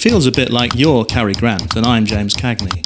feels a bit like you're Cary Grant and I'm James Cagney.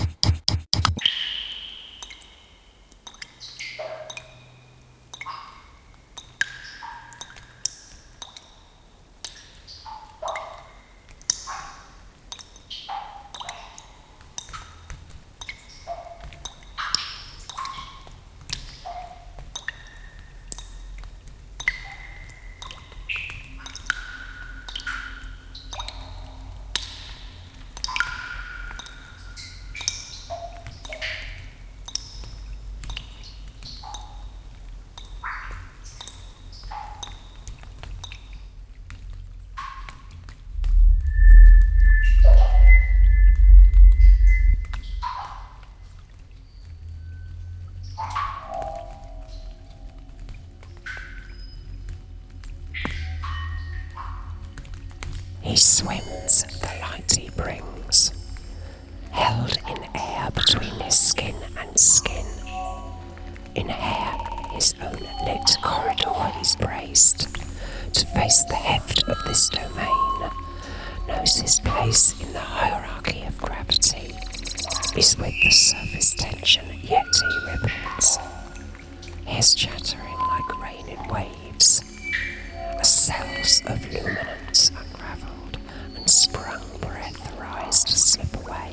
He swims the light he brings, held in air between his skin and skin. In hair, his own lit corridor he's braced, to face the heft of this domain, knows his place in the hierarchy of gravity, is with the surface tension, yet he ripples. His chattering like rain in waves, as cells of luminance unravelled and sprung breath rise to slip away.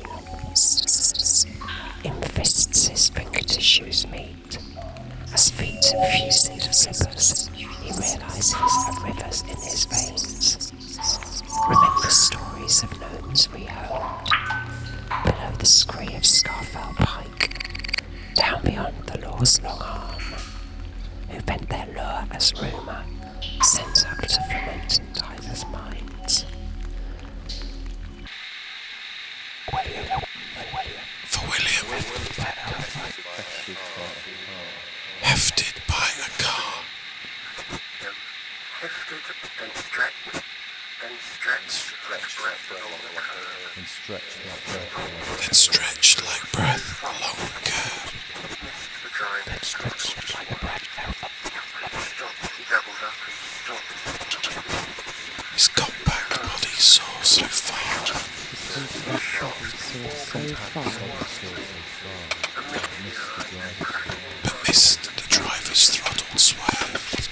In fists his finger tissues meet, as feet fuse into slippers, he realises the rivers in his veins. Remember stories of gnomes we honed, below the scree of Scarfell Pike, down beyond the law's long arm, who bent their lure as rumour, sent up to ferment in divers' minds. For William, hefted by a car, then stretched like breath along the curb. His compact body soars so far, but missed the driver's throttled swerve.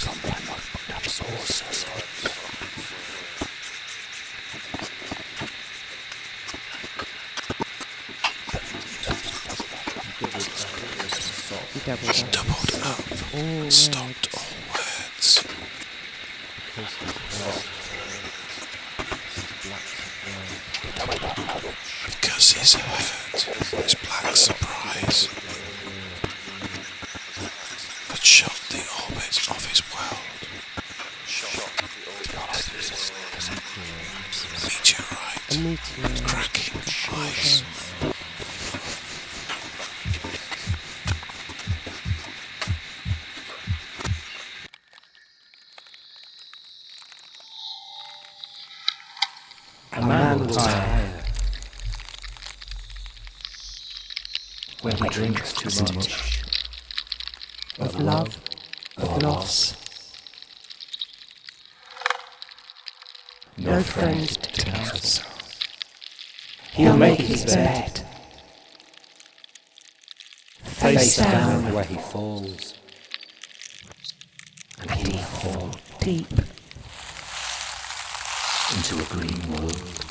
He doubled up and stopped all words. Because he's hurt his black surprise had shot the orbit of his world. A meteorite, cracking ice. A man will tire when he drinks too much of love, of loss. No friend to counsel. He'll make his bed, face down where he falls, and he'll fall deep into a green world.